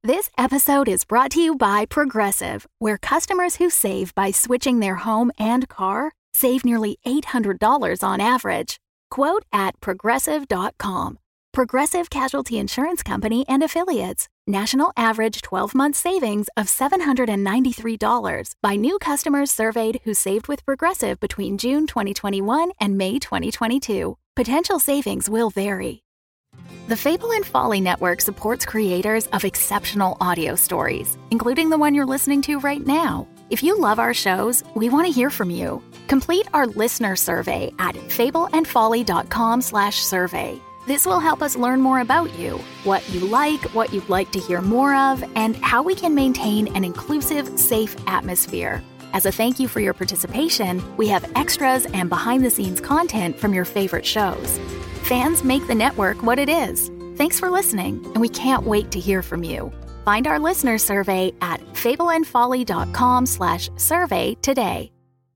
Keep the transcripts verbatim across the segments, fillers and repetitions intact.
This episode is brought to you by Progressive, where customers who save by switching their home and car save nearly eight hundred dollars on average. Quote at progressive dot com. Progressive Casualty Insurance Company and Affiliates. National average twelve-month savings of seven hundred ninety-three dollars by new customers surveyed who saved with Progressive between June twenty twenty-one and May twenty twenty-two. Potential savings will vary. The Fable and Folly Network supports creators of exceptional audio stories, including the one you're listening to right now. If you love our shows, we want to hear from you. Complete our listener survey at fable and folly dot com slash survey. This will help us learn more about you, what you like, what you'd like to hear more of, and how we can maintain an inclusive, safe atmosphere. As a thank you for your participation, we have extras and behind-the-scenes content from your favorite shows. Fans make the network what it is. Thanks for listening, and we can't wait to hear from you. Find our listener survey at fable and folly dot com slash survey today.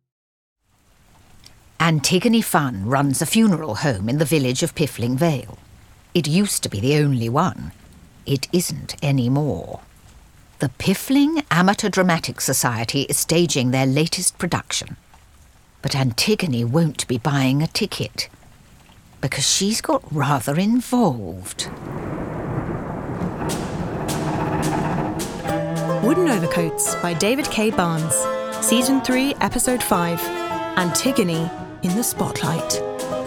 Antigone Funn runs a funeral home in the village of Piffling Vale. It used to be the only one. It isn't anymore. The Piffling Amateur Dramatic Society is staging their latest production. But Antigone won't be buying a ticket, because she's got rather involved. Wooden Overcoats by David K. Barnes. Season three, Episode five. Antigone in the Spotlight.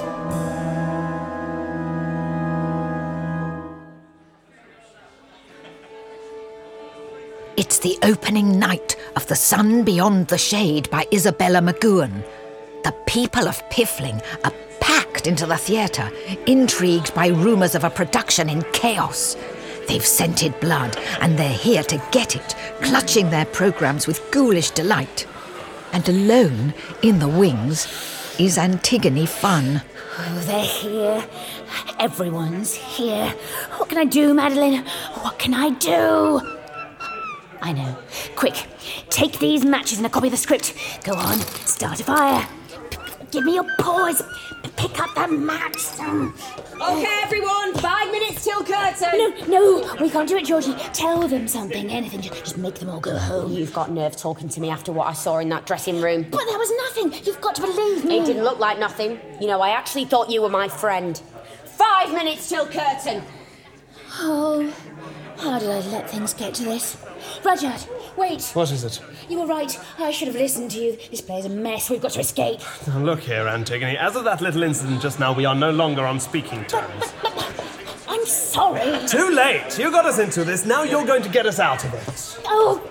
It's the opening night of The Sun Beyond the Shade by Isabella McGowan. The people of Piffling are packed into the theatre, intrigued by rumours of a production in chaos. They've scented blood, and they're here to get it, clutching their programmes with ghoulish delight. And alone, in the wings, is Antigone Funn. Oh, they're here. Everyone's here. What can I do, Madeline? What can I do? I know. Quick, take these matches and a copy of the script. Go on, start a fire. Give me your paws. Pick up the match. Okay, everyone, five minutes till curtain. No, no, we can't do it, Georgie. Tell them something, anything. Just, just make them all go home. You've got nerve talking to me after what I saw in that dressing room. But there was nothing. You've got to believe me. It didn't look like nothing. You know, I actually thought you were my friend. Five minutes till curtain. Oh, how did I let things get to this? Rudyard, wait. What is it? You were right. I should have listened to you. This play's a mess. We've got to escape. Now look here, Antigone. As of that little incident just now, we are no longer on speaking terms. But, but, but, I'm sorry. Too late. You got us into this. Now you're going to get us out of it. Oh.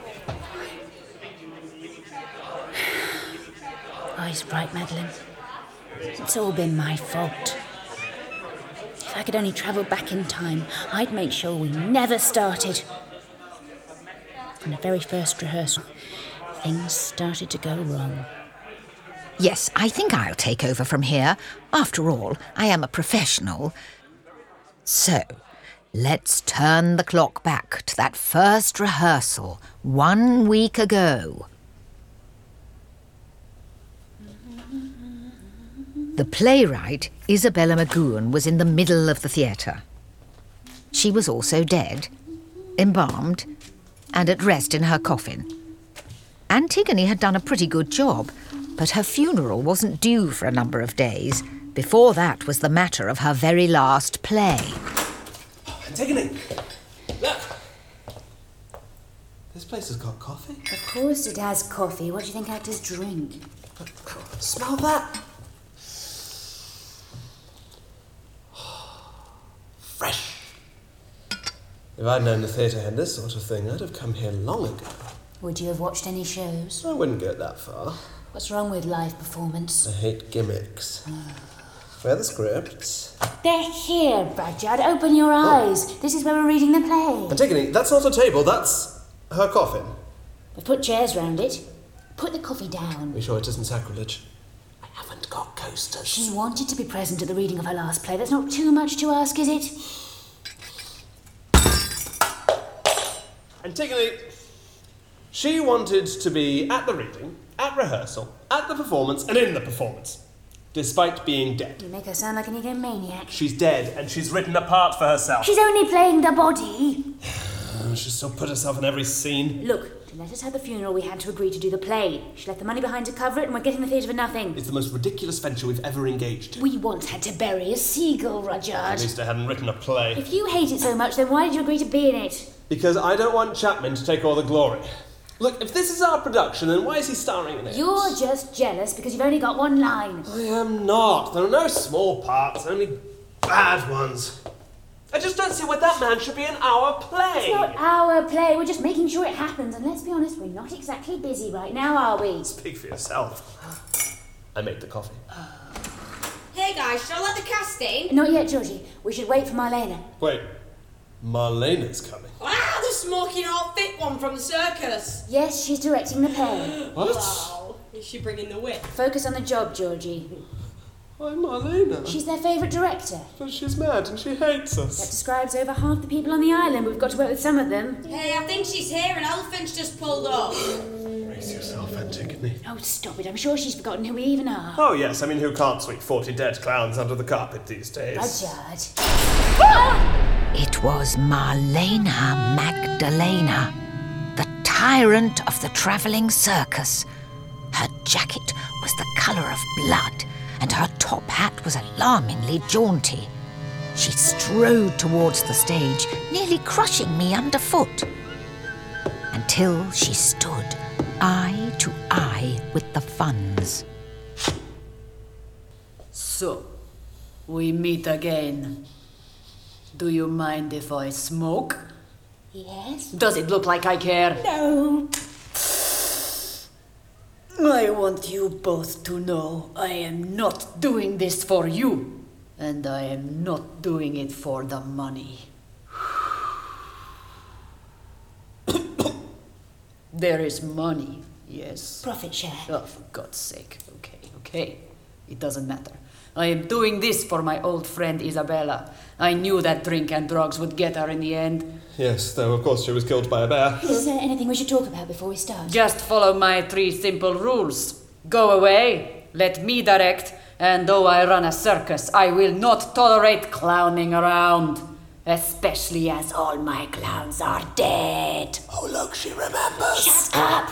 Oh, he's right, Madeline. It's all been my fault. If I could only travel back in time, I'd make sure we never started. On the very first rehearsal, things started to go wrong. Yes, I think I'll take over from here. After all, I am a professional. So, let's turn the clock back to that first rehearsal one week ago. The playwright, Isabella McGowan, was in the middle of the theatre. She was also dead, embalmed, and at rest in her coffin. Antigone had done a pretty good job, but her funeral wasn't due for a number of days. Before that was the matter of her very last play. Oh, Antigone! Look! This place has got coffee. Of course it has coffee. What do you think actors drink? Smell that! Fresh. If I'd known the theatre had this sort of thing, I'd have come here long ago. Would you have watched any shows? I wouldn't get that far. What's wrong with live performance? I hate gimmicks. Where are the scripts? They're here, Rudyard. Open your eyes. Oh. This is where we're reading the play. Antigone, that's not a table, that's her coffin. We've put chairs round it. Put the coffee down. Are you sure it isn't sacrilege? I haven't got coasters. She wanted to be present at the reading of her last play. That's not too much to ask, is it? Antigone, she wanted to be at the reading, at rehearsal, at the performance, and in the performance, despite being dead. You make her sound like an egomaniac. She's dead, and she's written a part for herself. She's only playing the body. Oh, she still put herself in every scene. Look, to let us have the funeral, we had to agree to do the play. She left the money behind to cover it, and we're getting the theatre for nothing. It's the most ridiculous venture we've ever engaged in. We once had to bury a seagull, Rudyard. At least I hadn't written a play. If you hate it so much, then why did you agree to be in it? Because I don't want Chapman to take all the glory. Look, if this is our production, then why is he starring in it? You're just jealous because you've only got one line. I am not. There are no small parts, only bad ones. I just don't see why that man should be in our play. It's not our play, we're just making sure it happens, and let's be honest, we're not exactly busy right now, are we? Speak for yourself. I made the coffee. Hey guys, shall I let the cast in? Not yet, Georgie. We should wait for Marlena. Wait, Marlena's coming. Wow, the smoking hot thick one from the circus. Yes, she's directing the play. What? Wow, is she bringing the whip? Focus on the job, Georgie. Why Marlena? She's their favourite director. But she's mad and she hates That us. describes over half the people on the island. We've got to work with some of them. Hey, I think she's here. An elephant's just pulled up. Brace yourself, Antigone. Oh, stop it. I'm sure she's forgotten who we even are. Oh yes, I mean who can't sweep forty dead clowns under the carpet these days? Rudyard. It was Marlena Magdalena, the tyrant of the travelling circus. Her jacket was the colour of blood, and her top hat was alarmingly jaunty. She strode towards the stage, nearly crushing me underfoot, until she stood eye to eye with the funns. So, we meet again. Do you mind if I smoke? Yes? Does it look like I care? No. I want you both to know I am not doing this for you, and I am not doing it for the money. There is money, yes. Profit share. Oh, for God's sake. Okay, okay. It doesn't matter. I am doing this for my old friend Isabella. I knew that drink and drugs would get her in the end. Yes, though of course she was killed by a bear. Is there anything we should talk about before we start? Just follow my three simple rules. Go away, let me direct, and though I run a circus, I will not tolerate clowning around. Especially as all my clowns are dead. Oh, look, she remembers. Shut up!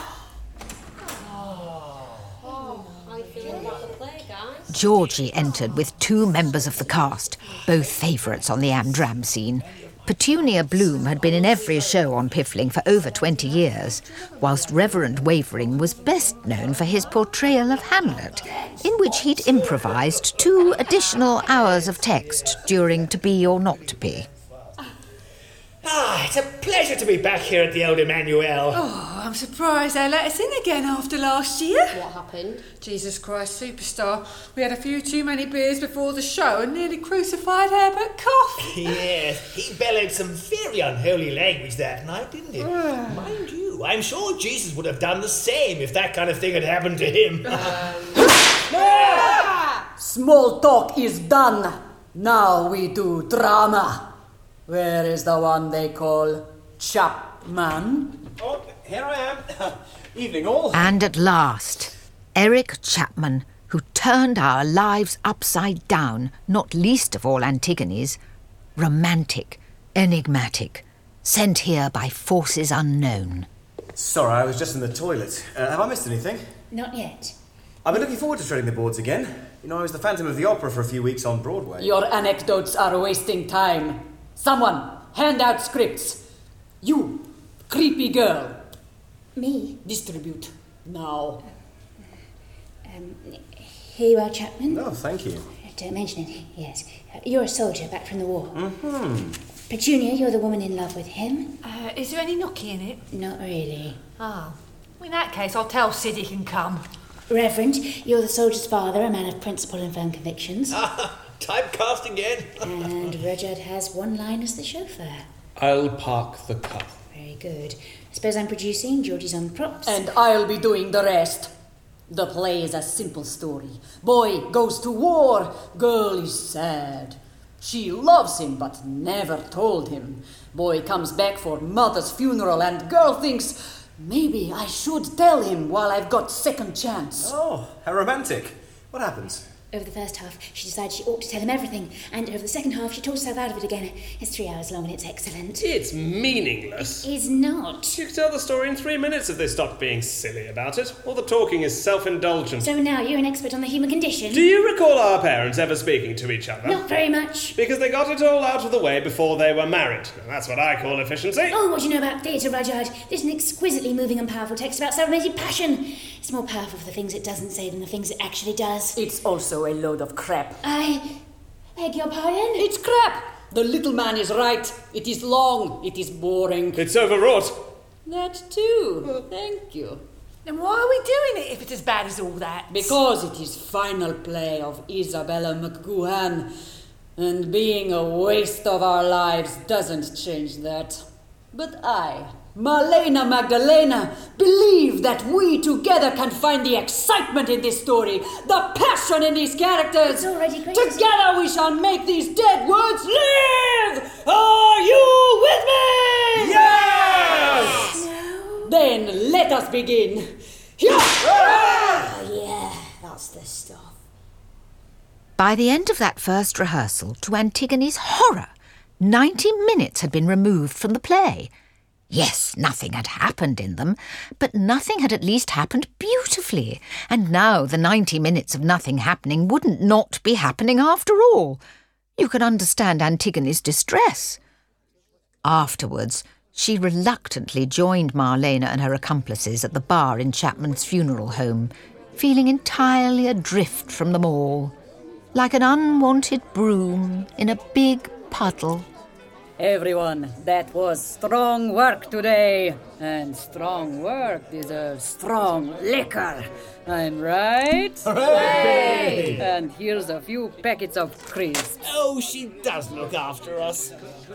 Georgie entered with two members of the cast, both favourites on the Amdram scene. Petunia Bloom had been in every show on Piffling for over twenty years, whilst Reverend Wavering was best known for his portrayal of Hamlet, in which he'd improvised two additional hours of text during To Be or Not to Be. Ah, it's a pleasure to be back here at the old Emmanuel. Oh, I'm surprised they let us in again after last year. What happened? Jesus Christ, Superstar. We had a few too many beers before the show and nearly crucified Herbert Cough. Yes, he bellowed some very unholy language that night, didn't he? Mind you, I'm sure Jesus would have done the same if that kind of thing had happened to him. Small talk is done. Now we do drama. Where is the one they call Chapman? Oh, here I am. Evening all. And at last, Eric Chapman, who turned our lives upside down, not least of all Antigone's, romantic, enigmatic, sent here by forces unknown. Sorry, I was just in the toilet. Uh, have I missed anything? Not yet. I've been looking forward to treading the boards again. You know, I was the Phantom of the Opera for a few weeks on Broadway. Your anecdotes are wasting time. Someone, hand out scripts. You, creepy girl. Me? Distribute. Now. Um, here you are, Chapman. No, thank you. Don't mention it, yes. You're a soldier back from the war. Mm-hmm. Petunia, you're the woman in love with him. Uh, is there any nookie in it? Not really. Oh. In that case, I'll tell Sid he can come. Reverend, you're the soldier's father, a man of principle and firm convictions. Typecast again. And Rudyard has one line as the chauffeur. I'll park the car. Very good. I suppose I'm producing, Georgie's on props. And I'll be doing the rest. The play is a simple story. Boy goes to war, girl is sad. She loves him but never told him. Boy comes back for mother's funeral and girl thinks, maybe I should tell him while I've got second chance. Oh, how romantic. What happens? Over the first half, she decided she ought to tell him everything, and over the second half, she talked herself out of it again. It's three hours long and it's excellent. It's meaningless. It is not. You could tell the story in three minutes if they stopped being silly about it. All the talking is self-indulgent. So now you're an expert on the human condition? Do you recall our parents ever speaking to each other? Not very much. Because they got it all out of the way before they were married. Now, that's what I call efficiency. Oh, what do you know about theatre, Rudyard? There's an exquisitely moving and powerful text about sublimated passion. It's more powerful for the things it doesn't say than the things it actually does. It's also a load of crap. I beg your pardon? It's crap! The little man is right. It is long. It is boring. It's overwrought. That too. Thank you. Then why are we doing it if it's as bad as all that? Because it is final play of Isabella McGoohan, and being a waste of our lives doesn't change that. But I, Marlena Magdalena, believe that we together can find the excitement in this story, the passion in these characters. It's already great. Together we shall make these dead words live! Are you with me? Yes! No. Then let us begin. Oh, yeah, that's the stuff. By the end of that first rehearsal, to Antigone's horror, ninety minutes had been removed from the play. Yes, nothing had happened in them, but nothing had at least happened beautifully, and now the ninety minutes of nothing happening wouldn't not be happening after all. You can understand Antigone's distress. Afterwards, she reluctantly joined Marlena and her accomplices at the bar in Chapman's funeral home, feeling entirely adrift from them all, like an unwanted broom in a big puddle. Everyone, that was strong work today, and strong work deserves strong liquor. I'm right? Hooray! And here's a few packets of crisps. Oh, she does look after us.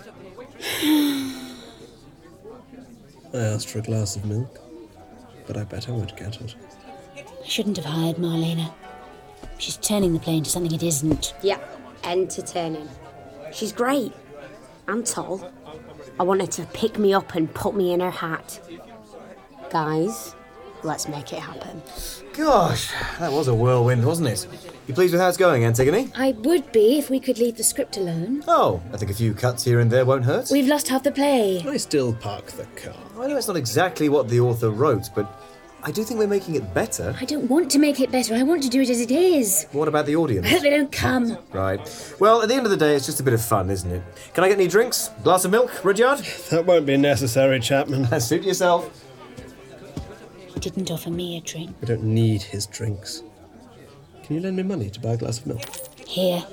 I asked for a glass of milk, but I bet I won't get it. I shouldn't have hired Marlena. She's turning the play into something it isn't. Yeah, entertaining. She's great. I'm tall. I want her to pick me up and put me in her hat. Guys, let's make it happen. Gosh, that was a whirlwind, wasn't it? You pleased with how it's going, Antigone? I would be if we could leave the script alone. Oh, I think a few cuts here and there won't hurt. We've lost half the play. I still park the car. I know it's not exactly what the author wrote, but I do think we're making it better. I don't want to make it better. I want to do it as it is. What about the audience? I hope they don't come. Right. Well, at the end of the day, it's just a bit of fun, isn't it? Can I get any drinks? Glass of milk, Rudyard? That won't be necessary, Chapman. Suit yourself. He didn't offer me a drink. I don't need his drinks. Can you lend me money to buy a glass of milk? Here.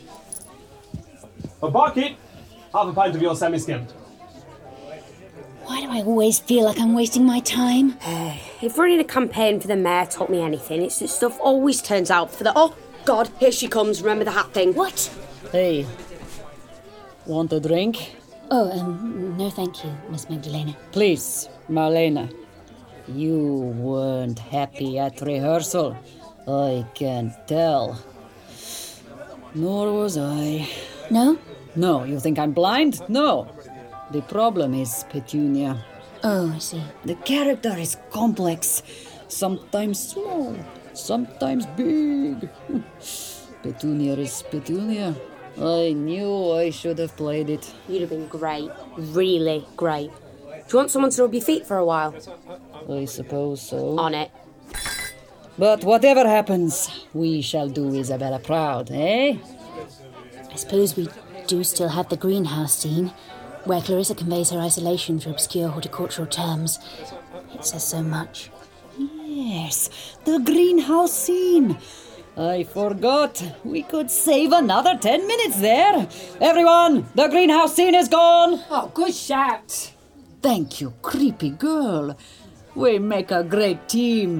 Oh, barkeep! Half a pint of your semi-skimmed. Why do I always feel like I'm wasting my time? If running a campaign for the mayor taught me anything, it's that stuff always turns out for the... Oh, God, here she comes. Remember the hat thing. What? Hey, want a drink? Oh, um, no thank you, Miss Magdalena. Please, Marlena. You weren't happy at rehearsal. I can tell. Nor was I. No? No, you think I'm blind? No. The problem is Petunia. Oh, I see. The character is complex. Sometimes small, sometimes big. Petunia is Petunia. I knew I should have played it. You'd have been great. Really great. Do you want someone to rub your feet for a while? I suppose so. On it. But whatever happens, we shall do Isabella proud, eh? I suppose we do still have the greenhouse scene, where Clarissa conveys her isolation through obscure horticultural terms. It says so much. Yes, the greenhouse scene. I forgot. We could save another ten minutes there. Everyone, the greenhouse scene is gone. Oh, good shout. Thank you, creepy girl. We make a great team.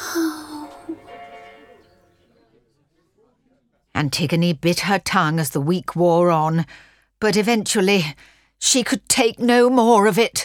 Antigone bit her tongue as the week wore on, but eventually she could take no more of it.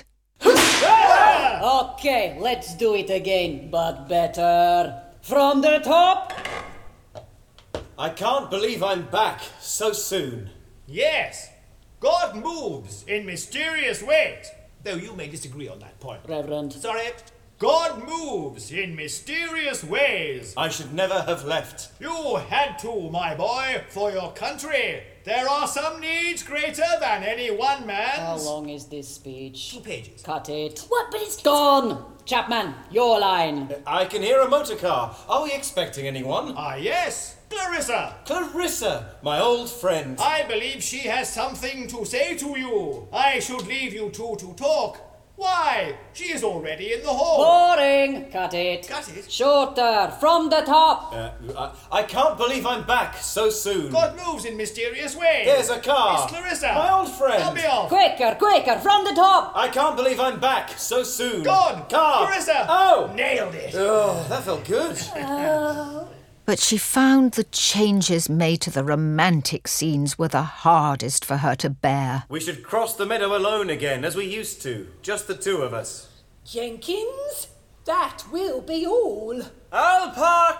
Okay, let's do it again, but better. From the top. I can't believe I'm back so soon. Yes, God moves in mysterious ways. Though you may disagree on that point. Reverend. Sorry. God moves in mysterious ways. I should never have left. You had to, my boy, for your country. There are some needs greater than any one man's. How long is this speech? Two pages. Cut it. What? But it's... Gone! Chapman, your line. I can hear a motor car. Are we expecting anyone? Ah, yes. Clarissa. Clarissa, my old friend. I believe she has something to say to you. I should leave you two to talk. Why? She is already in the hall. Boring! Cut it. Cut it? Shorter, from the top. Uh, I, I can't believe I'm back so soon. God moves in mysterious ways. There's a car. It's Clarissa. My old friend. I'll be off. Quicker, quicker, from the top. I can't believe I'm back so soon. Gone. Car. Clarissa. Oh. Nailed it. Oh, that felt good. But she found the changes made to the romantic scenes were the hardest for her to bear. We should cross the meadow alone again, as we used to. Just the two of us. Jenkins, that will be all. I'll park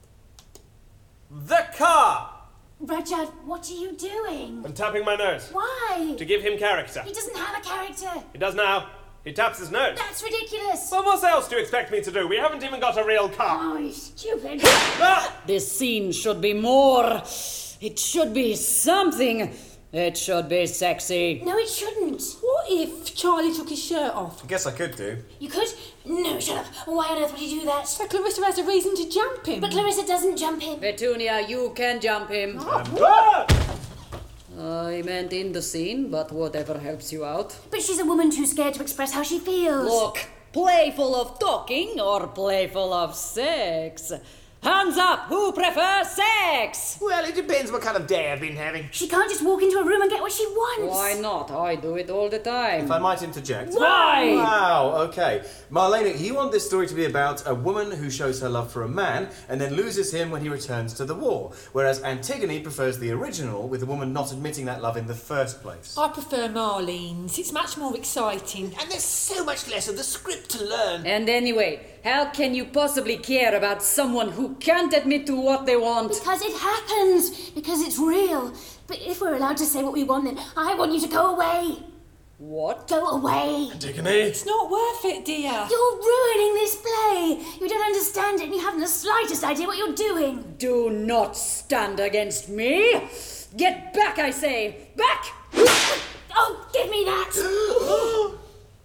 the car. Rudyard, what are you doing? I'm tapping my nose. Why? To give him character. He doesn't have a character. He does now. He taps his nose. That's ridiculous. Well, what else do you expect me to do? We haven't even got a real car. Oh, you stupid. Ah! This scene should be more. It should be something. It should be sexy. No, it shouldn't. What if Charlie took his shirt off? I guess I could do. You could? No, shut up. Why on earth would you do that? So Clarissa has a reason to jump him. But Clarissa doesn't jump him. Petunia, you can jump him. Ah! I meant in the scene, but whatever helps you out. But she's a woman too scared to express how she feels. Look, playful of talking or playful of sex? Hands up, who prefers sex? Well, it depends what kind of day I've been having. She can't just walk into a room and get what she wants. Why not? I do it all the time. If I might interject. Why? Wow, okay. Marlena, you want this story to be about a woman who shows her love for a man and then loses him when he returns to the war, whereas Antigone prefers the original, with the woman not admitting that love in the first place. I prefer Marlene's. It's much more exciting. And there's so much less of the script to learn. And anyway, how can you possibly care about someone who can't admit to what they want? Because it happens. Because it's real. But if we're allowed to say what we want, then I want you to go away. What? Go away. Antigone. It's not worth it, dear. You're ruining this play. You don't understand it and you haven't the slightest idea what you're doing. Do not stand against me. Get back, I say. Back! Oh, give me that.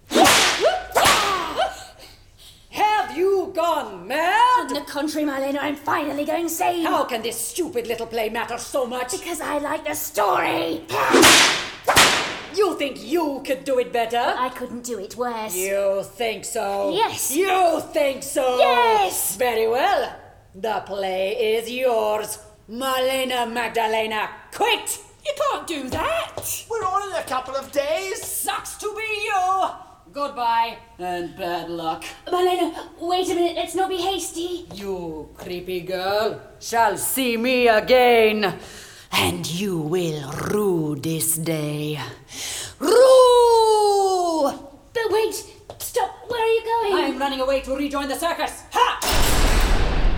Have you gone mad? On the contrary, Marlena, I'm finally going sane. How can this stupid little play matter so much? Because I like the story. You think you could do it better? I couldn't do it worse. You think so? Yes. You think so? Yes. Very well. The play is yours. Marlena Magdalena, quit! You can't do that. We're on in a couple of days. Sucks to be you. Goodbye and bad luck. Marlena, wait a minute. Let's not be hasty. You creepy girl shall see me again. And you will rue this day. Rue! But wait. Stop. Where are you going? I'm running away to rejoin the circus. Ha!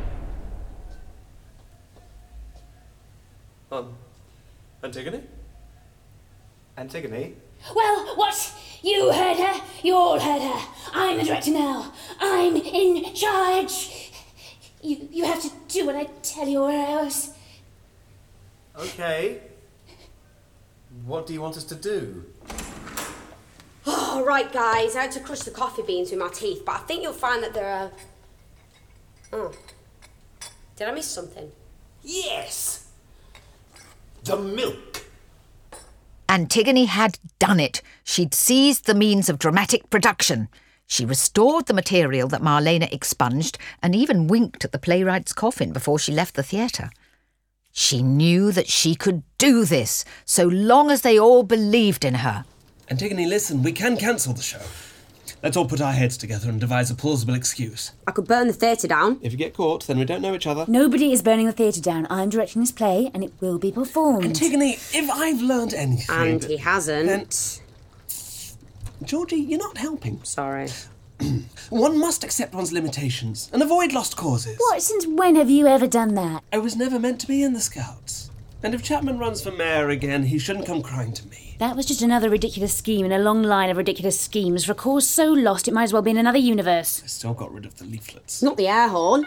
Um, Antigone? Antigone? Well, what? You heard her. You all heard her. I'm the director now. I'm in charge. You you have to do what I tell you or else. Okay. What do you want us to do? Oh, right, guys. I had to crush the coffee beans with my teeth, but I think you'll find that there are... Oh. Did I miss something? Yes. The milk. Antigone had done it. She'd seized the means of dramatic production. She restored the material that Marlena expunged and even winked at the playwright's coffin before she left the theatre. She knew that she could do this, so long as they all believed in her. Antigone, listen, we can cancel the show. Let's all put our heads together and devise a plausible excuse. I could burn the theatre down. If you get caught, then we don't know each other. Nobody is burning the theatre down. I'm directing this play, and it will be performed. Antigone, if I've learned anything... And he hasn't. Then... Georgie, you're not helping. Sorry. One must accept one's limitations and avoid lost causes. What? Since when have you ever done that? I was never meant to be in the Scouts. And if Chapman runs for mayor again, he shouldn't come crying to me. That was just another ridiculous scheme in a long line of ridiculous schemes for a cause so lost it might as well be in another universe. I still got rid of the leaflets. Not the air horn.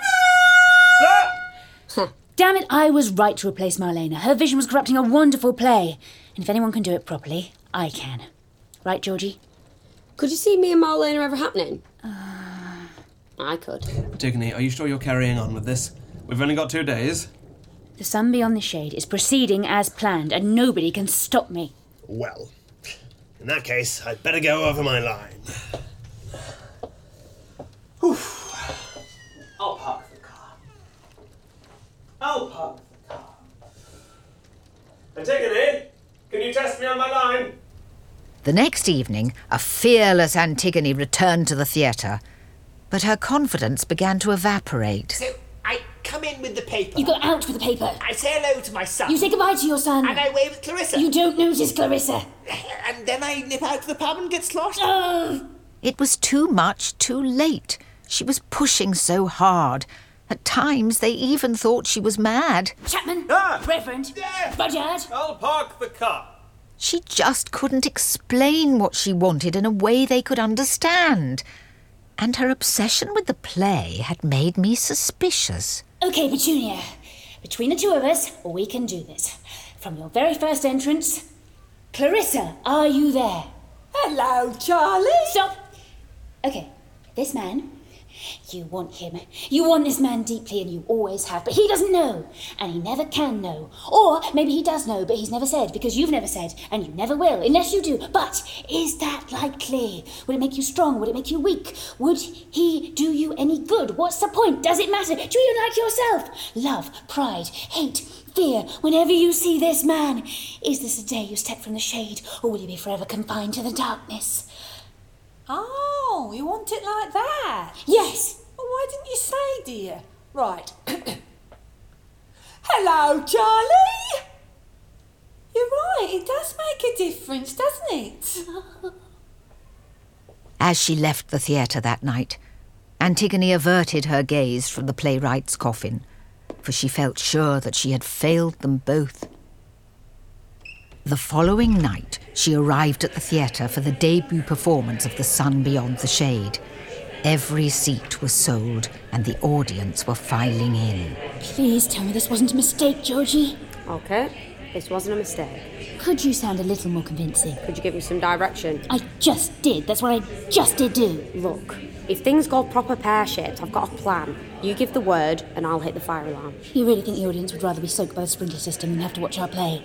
Damn it, I was right to replace Marlena. Her vision was corrupting a wonderful play. And if anyone can do it properly, I can. Right, Georgie? Could you see me and Marlena ever happening? Uh... I could. Antigone, are you sure you're carrying on with this? We've only got two days. The Sun Beyond the Shade is proceeding as planned, and nobody can stop me. Well, in that case, I'd better go over my line. Whew. I'll park the car. I'll park the car. Antigone, can you test me on my line? The next evening, a fearless Antigone returned to the theatre, but her confidence began to evaporate. So, I come in with the paper. You go out with the paper. I say hello to my son. You say goodbye to your son. And I wave at Clarissa. You don't notice Clarissa. And then I nip out to the pub and get sloshed. Oh. It was too much, too late. She was pushing so hard. At times, they even thought she was mad. Chapman! Ah! Reverend! Yeah. Rudyard! I'll park the car. She just couldn't explain what she wanted in a way they could understand. And her obsession with the play had made me suspicious. OK, Petunia. Between the two of us, we can do this. From your very first entrance... Clarissa, are you there? Hello, Charlie. Stop! OK, this man... You want him. You want this man deeply, and you always have, but he doesn't know, and he never can know. Or maybe he does know, but he's never said, because you've never said, and you never will, unless you do. But is that likely? Would it make you strong? Would it make you weak? Would he do you any good? What's the point? Does it matter? Do you like yourself? Love, pride, hate, fear, whenever you see this man. Is this the day you step from the shade, or will you be forever confined to the darkness? Oh, you want it like that? Yes. Well, why didn't you say, dear? Right. Hello, Charlie. You're right, it does make a difference, doesn't it? As she left the theatre that night, Antigone averted her gaze from the playwright's coffin, for she felt sure that she had failed them both. The following night, she arrived at the theatre for the debut performance of The Sun Beyond the Shade. Every seat was sold, and the audience were filing in. Please tell me this wasn't a mistake, Georgie. OK, this wasn't a mistake. Could you sound a little more convincing? Could you give me some direction? I just did. That's what I just did do. Look, if things go proper pear-shaped, I've got a plan. You give the word, and I'll hit the fire alarm. You really think the audience would rather be soaked by the sprinkler system than have to watch our play?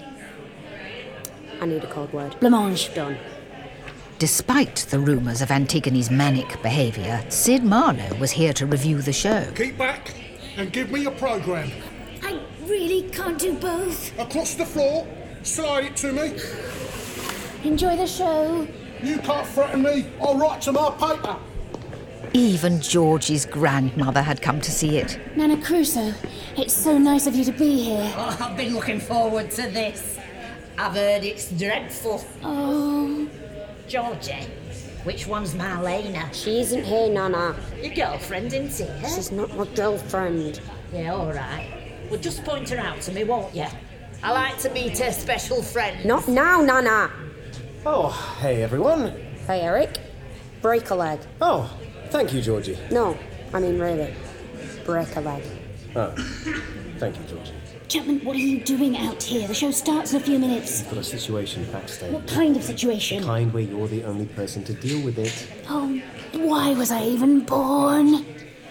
I need a code word. Blancmange. Done. Despite the rumours of Antigone's manic behaviour, Sid Marlowe was here to review the show. Keep back and give me a programme. I really can't do both. Across the floor, slide it to me. Enjoy the show. You can't threaten me. I'll write to my paper. Even Georgie's grandmother had come to see it. Nana Crusoe, it's so nice of you to be here. Oh, I've been looking forward to this. I've heard it's dreadful. Oh. Georgie, which one's Marlena? She isn't here, Nana. Your girlfriend isn't here? She's not my girlfriend. Yeah, all right. Well, just point her out to me, won't you? I like to meet her special friends. Not now, Nana. Oh, hey, everyone. Hey, Eric. Break a leg. Oh, thank you, Georgie. No, I mean really. Break a leg. Oh, thank you, Georgie. Chapman, what are you doing out here? The show starts in a few minutes. I've got a situation backstage. What kind of situation? The kind where you're the only person to deal with it. Oh, why was I even born?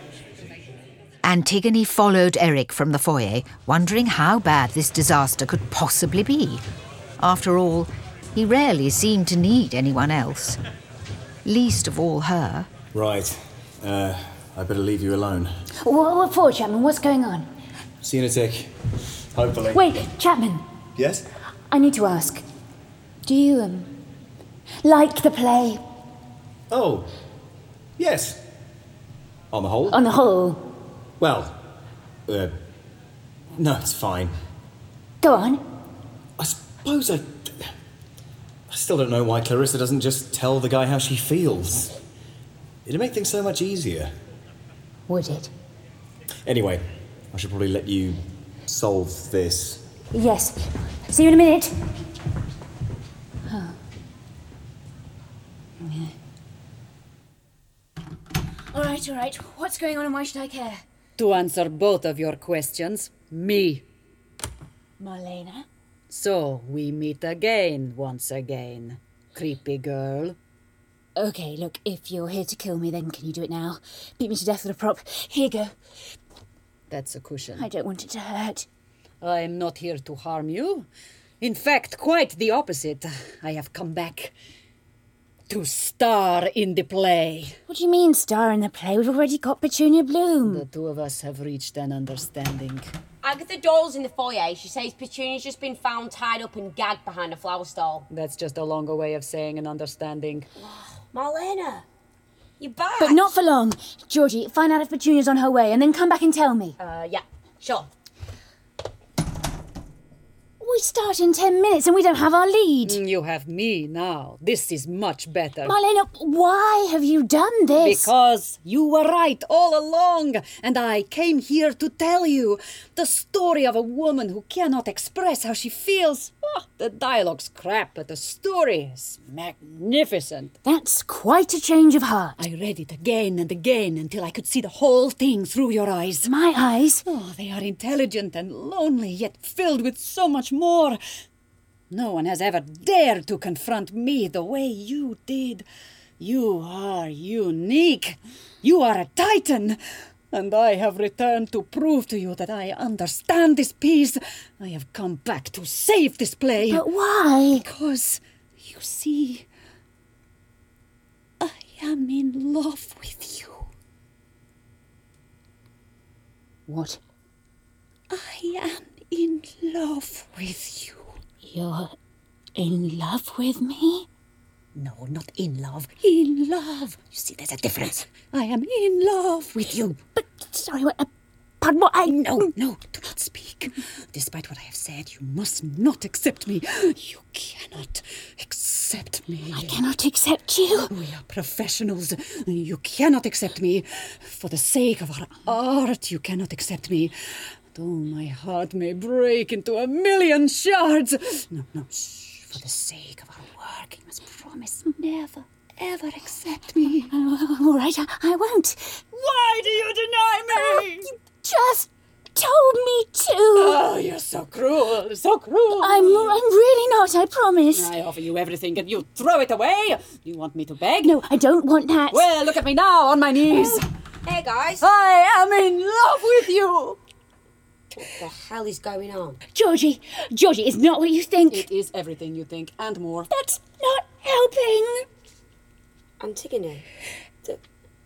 Antigone followed Eric from the foyer, wondering how bad this disaster could possibly be. After all, he rarely seemed to need anyone else. Least of all her. Right. Uh, I better leave you alone. What, what for, Chapman? What's going on? See you in a tick. Hopefully. Wait, Chapman. Yes? I need to ask. Do you, um, like the play? Oh, yes. On the whole? On the whole. Well, uh, no, it's fine. Go on. I suppose I... I still don't know why Clarissa doesn't just tell the guy how she feels. It'd make things so much easier. Would it? Anyway, I should probably let you solve this. Yes. See you in a minute. Oh. Yeah. All right, all right. What's going on and why should I care? To answer both of your questions, me. Marlena? So, we meet again, once again. Creepy girl. Okay, look, if you're here to kill me, then can you do it now? Beat me to death with a prop. Here you go. That's a cushion. I don't want it to hurt. I'm not here to harm you. In fact, quite the opposite. I have come back to star in the play. What do you mean, star in the play? We've already got Petunia Bloom. The two of us have reached an understanding. Agatha Doyle's in the foyer. She says Petunia's just been found tied up and gagged behind a flower stall. That's just a longer way of saying an understanding. Marlena, you're back. But not for long. Georgie, find out if Petunia's on her way and then come back and tell me. Uh, yeah, sure. We start in ten minutes and we don't have our lead. You have me now. This is much better. Marlena, why have you done this? Because you were right all along, and I came here to tell you the story of a woman who cannot express how she feels. Oh, the dialogue's crap, but the story is magnificent. That's quite a change of heart. I read it again and again until I could see the whole thing through your eyes. My eyes? Oh, they are intelligent and lonely, yet filled with so much more. No one has ever dared to confront me the way you did. You are unique. You are a titan. And I have returned to prove to you that I understand this piece. I have come back to save this play. But why? Because, you see, I am in love with you. What? I am in love with you. You're in love with me? No, not in love. In love. You see, there's a difference. I am in love with you. But, sorry, what? Uh, pardon, what? I... No, no, do not speak. Despite what I have said, you must not accept me. You cannot accept me. I cannot accept you. We are professionals. You cannot accept me. For the sake of our art, you cannot accept me. Though my heart may break into a million shards. No, no, shh. For the sake of our work, you must promise never, ever accept me. Uh, all right, I, I won't. Why do you deny me? Oh, you just told me to. Oh, you're so cruel, so cruel. I'm, I'm really not, I promise. I offer you everything and you throw it away. You want me to beg? No, I don't want that. Well, look at me now, on my knees. Hey, guys. I am in love with you. What the hell is going on? Georgie, Georgie, it's not what you think. It is everything you think and more. That's not helping. Antigone, the,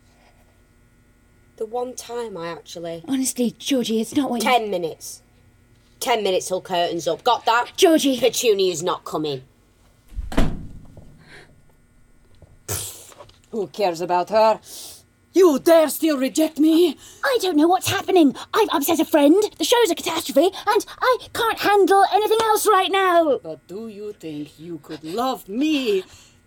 the one time I actually... Honestly, Georgie, it's not what Ten you... minutes. Ten minutes till curtains up. Got that? Georgie. Petunia's not coming. Who cares about her? You dare still reject me? I don't know what's happening. I've upset a friend, the show's a catastrophe, and I can't handle anything else right now. But do you think you could love me?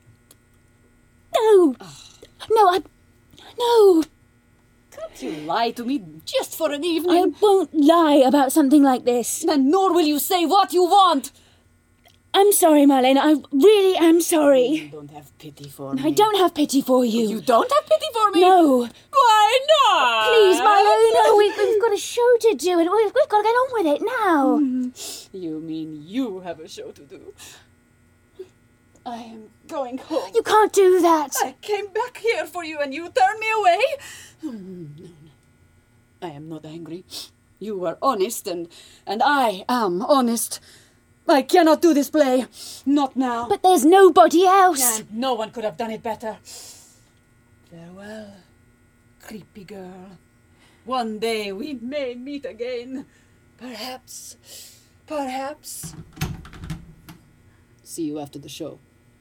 No. No, I... No. Can't you lie to me just for an evening? I won't lie about something like this. And nor will you say what you want. I'm sorry, Marlena. I really am sorry. You don't have pity for me. I don't have pity for you. You don't have pity for me? No. Why not? Please, Marlena, we've, we've got a show to do and we've, we've got to get on with it now. Mm. You mean you have a show to do? I am going home. You can't do that. I came back here for you and you turned me away? No, no. I am not angry. You were honest and, and I am honest. I cannot do this play. Not now. But there's nobody else. And no one could have done it better. Farewell, creepy girl. One day we may meet again. Perhaps. Perhaps. See you after the show.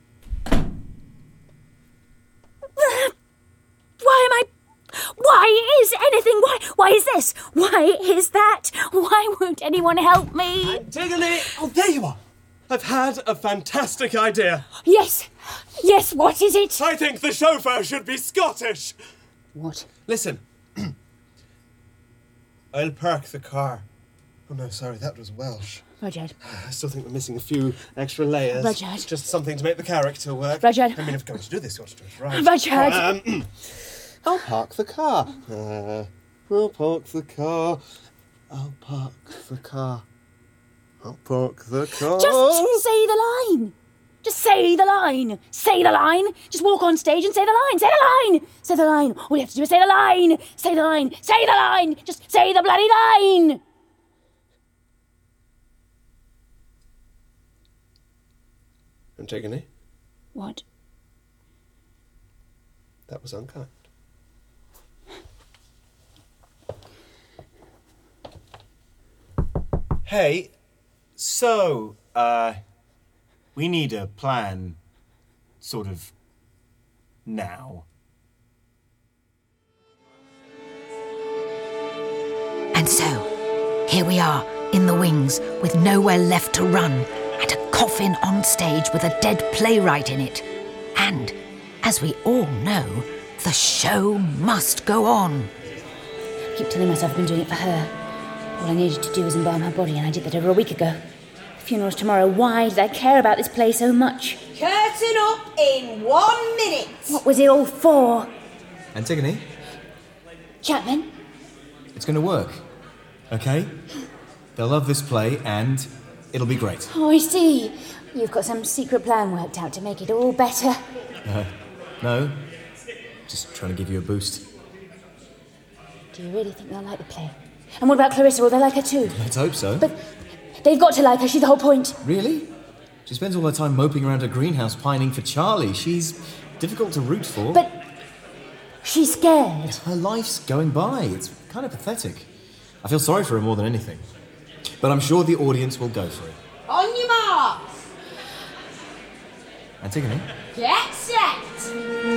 Why am I... Why is anything... Why Why is this? Why is that? Why won't anyone help me? Antigone! Oh, there you are. I've had a fantastic idea. Yes. Yes, what is it? I think the chauffeur should be Scottish. What? Listen. I'll park the car. Oh, no, sorry, that was Welsh. Rudyard. I still think we're missing a few extra layers. Rudyard. Just something to make the character work. Rudyard. I mean, if we're going to do this, we've got to do it right. Rudyard. Um, I'll park the car. Uh, I'll park the car. I'll park the car. I'll park the car. Just say the line. Just say the line. Say the line. Just walk on stage and say the line. Say the line. Say the line. All you have to do is say the line. Say the line. Say the line. Just say the bloody line. Antigone, What? that was unkind. Hey, so, uh, we need a plan, sort of, now. And so, here we are, in the wings, with nowhere left to run, and a coffin on stage with a dead playwright in it. And, as we all know, the show must go on. I keep telling myself I've been doing it for her. All I needed to do was embalm her body, and I did that over a week ago. The funeral's tomorrow. Why did I care about this play so much? Curtain up in one minute. What was it all for? Antigone, Chapman? it's going to work, okay? They'll love this play, and it'll be great. Oh, I see. You've got some secret plan worked out to make it all better. Uh, no, just trying to give you a boost. Do you really think they'll like the play? And what about Clarissa? Will they like her too? Let's hope so. But they've got to like her. She's the whole point. Really? She spends all her time moping around her greenhouse pining for Charlie. She's difficult to root for. But she's scared. Her life's going by. It's kind of pathetic. I feel sorry for her more than anything. But I'm sure the audience will go for it. On your marks. Antigone? Get set.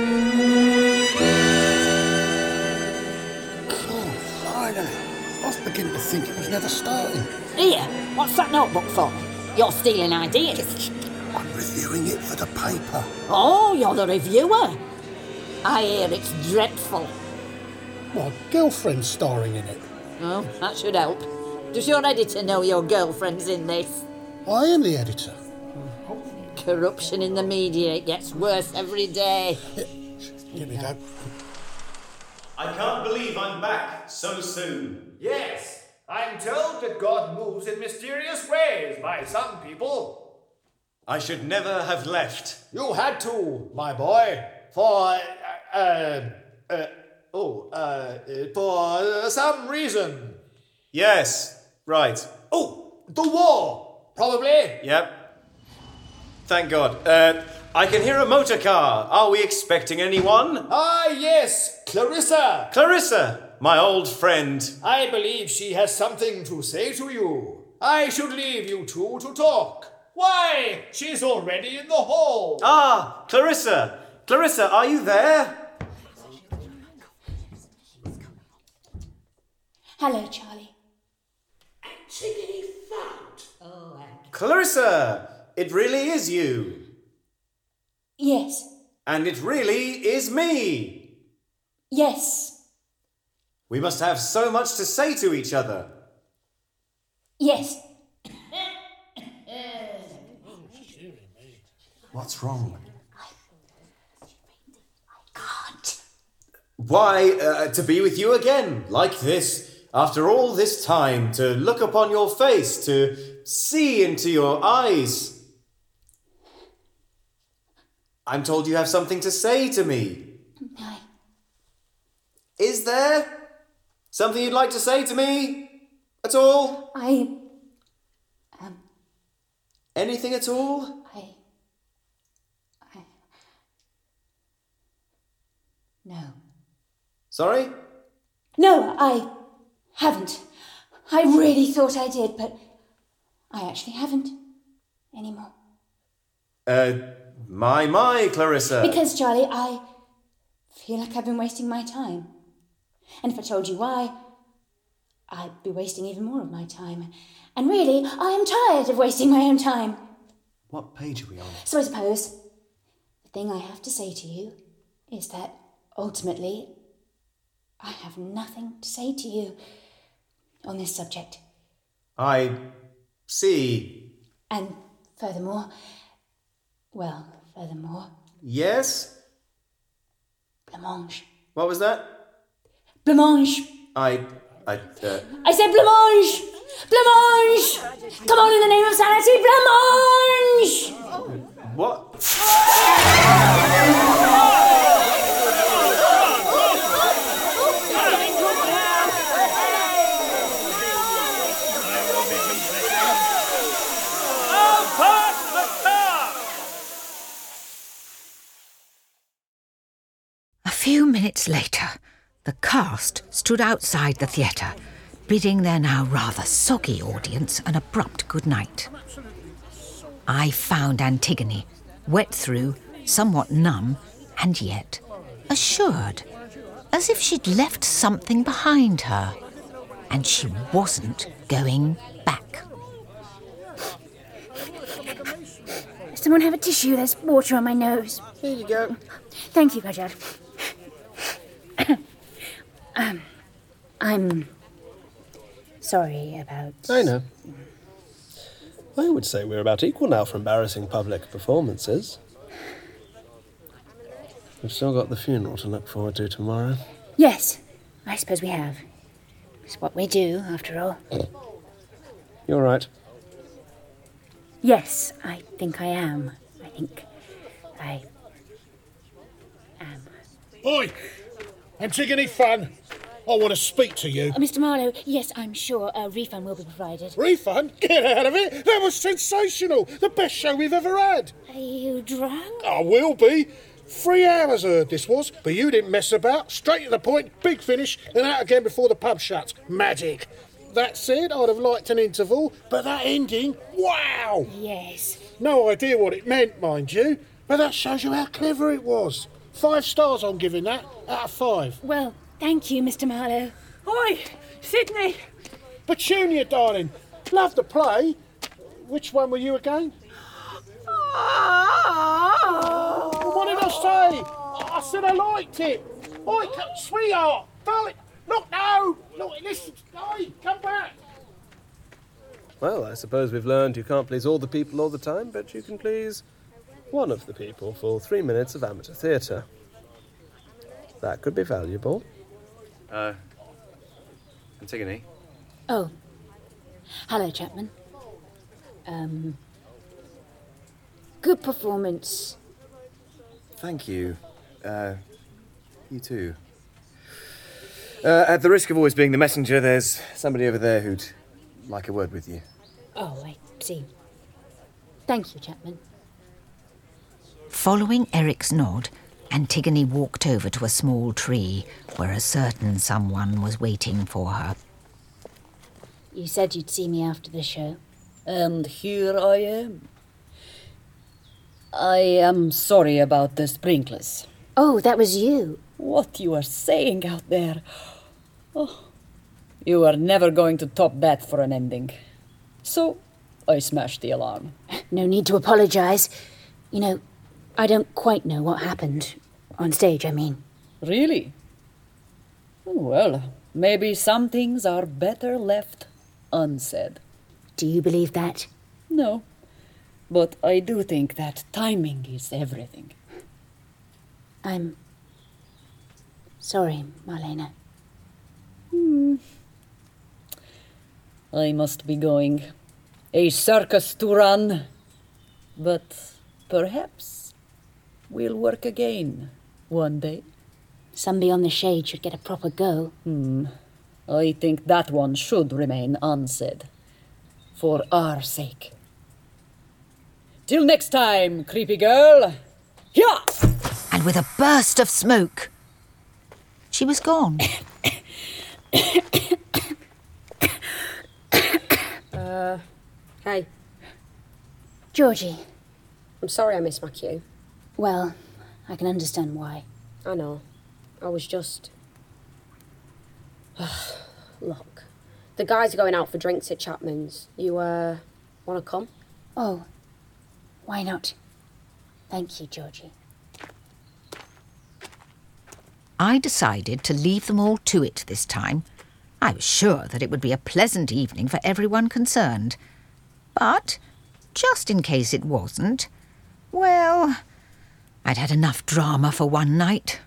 Oh, finally. I was beginning to think it was never starting. Here, what's that notebook for? You're stealing ideas. I'm reviewing it for the paper. Oh, you're the reviewer. I hear it's dreadful. My girlfriend's starring in it. Oh, that should help. Does your editor know your girlfriend's in this? I am the editor. Corruption in the media, it gets worse every day. Here we go. I can't believe I'm back so soon. Yes, I'm told that God moves in mysterious ways by some people. I should never have left. You had to, my boy, for, uh, uh, uh oh, uh, for some reason. Yes, right. Oh, the war, probably. Yep. Thank God. Uh, I can hear a motor car. Are we expecting anyone? Ah, yes, Clarissa. Clarissa, my old friend. I believe she has something to say to you. I should leave you two to talk. Why, she's already in the hall. Ah, Clarissa. Clarissa, are you there? Hello, Charlie. Antigone found. Oh, Clarissa, it really is you. Yes. And it really is me. Yes. We must have so much to say to each other. Yes. What's wrong? I can't. Why, uh, to be with you again, like this, after all this time, to look upon your face, to see into your eyes. I'm told you have something to say to me. I... Is there something you'd like to say to me at all? I... Um... Anything at all? I... I... No. Sorry? No, I haven't. I really thought I did, but I actually haven't anymore. Uh, my, my, Clarissa. Because, Charlie, I feel like I've been wasting my time. And if I told you why, I'd be wasting even more of my time. And really, I am tired of wasting my own time. What page are we on? So I suppose the thing I have to say to you is that ultimately I have nothing to say to you on this subject. I C. And furthermore, well, furthermore, Yes? blancmange. What was that? Blancmange. I... I... Uh, I said blancmange! Blancmange! Come on, in the name of sanity, blancmange! what? A few minutes later, the cast stood outside the theatre, bidding their now rather soggy audience an abrupt good night. I found Antigone, wet through, somewhat numb, and yet assured, as if she'd left something behind her, and she wasn't going back. Someone have a tissue? There's water on my nose. Here you go. Thank you, Rudyard. um, I'm sorry about... I know. I would say we're about equal now for embarrassing public performances. We've still got the funeral to look forward to tomorrow. Yes, I suppose we have. It's what we do, after all. You're right. Yes, I think I am. I think I am. Oi! Antigone Funn, I want to speak to you. Uh, Mister Marlowe, yes, I'm sure a refund will be provided. Refund? Get out of it! That was sensational! The best show we've ever had! Are you drunk? I will be. Three hours heard this was, but you didn't mess about. Straight to the point, big finish, and out again before the pub shuts. Magic. That said, I'd have liked an interval, but that ending, wow! Yes. No idea what it meant, mind you, but that shows you how clever it was. Five stars I'm giving that, out of five. Well, thank you, Mister Marlowe. Oi, Sydney! Petunia, darling, love the play. Which one were you again? What did I say? I said I liked it. Oi, c- sweetheart, darling, look, no, look, listen, oi, come back. Well, I suppose we've learned you can't please all the people all the time, but you can please one of the people for three minutes of amateur theatre. That could be valuable. Uh, Antigone? Oh. Hello, Chapman. Um... Good performance. Thank you. Uh, you too. Uh, at the risk of always being the messenger, there's somebody over there who'd like a word with you. Oh, I see. Thank you, Chapman. Following Eric's nod, Antigone walked over to a small tree where a certain someone was waiting for her. You said you'd see me after the show. And here I am. I am sorry about the sprinklers. Oh, that was you. What you are saying out there. Oh, you are never going to top that for an ending. So, I smashed the alarm. No need to apologise. You know, I don't quite know what happened. On stage, I mean. Really? Well, maybe some things are better left unsaid. Do you believe that? No. But I do think that timing is everything. I'm sorry, Marlena. Hmm. I must be going. A circus to run. But perhaps we'll work again one day. Some Beyond the Shade should get a proper go. Hmm. I think that one should remain unsaid. For our sake. Till next time, creepy girl. Yeah! And with a burst of smoke, she was gone. uh, hey. Georgie. I'm sorry I missed my cue. Well, I can understand why. I know. I was just... Look, the guys are going out for drinks at Chapman's. You, uh, want to come? Oh, why not? Thank you, Georgie. I decided to leave them all to it this time. I was sure that it would be a pleasant evening for everyone concerned. But, just in case it wasn't, well, I'd had enough drama for one night.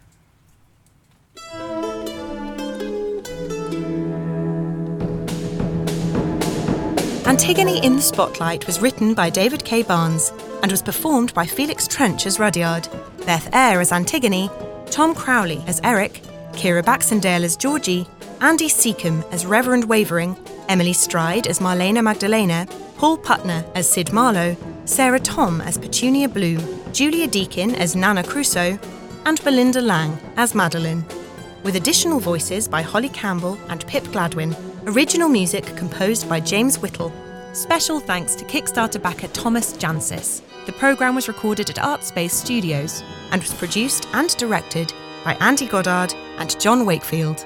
Antigone in the Spotlight was written by David K. Barnes and was performed by Felix Trench as Rudyard, Beth Eyre as Antigone, Tom Crowley as Eric, Kira Baxendale as Georgie, Andy Seacombe as Reverend Wavering, Emily Stride as Marlena Magdalena, Paul Putner as Sid Marlowe, Sarah Tom as Petunia Bloom, Julia Deakin as Nana Crusoe, and Belinda Lang as Madeline, with additional voices by Holly Campbell and Pip Gladwin. Original music composed by James Whittle. Special thanks to Kickstarter backer Thomas Jansis. The programme was recorded at Artspace Studios and was produced and directed by Andy Goddard and John Wakefield.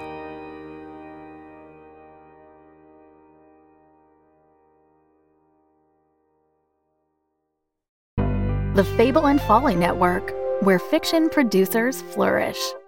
The Fable and Folly Network, where fiction producers flourish.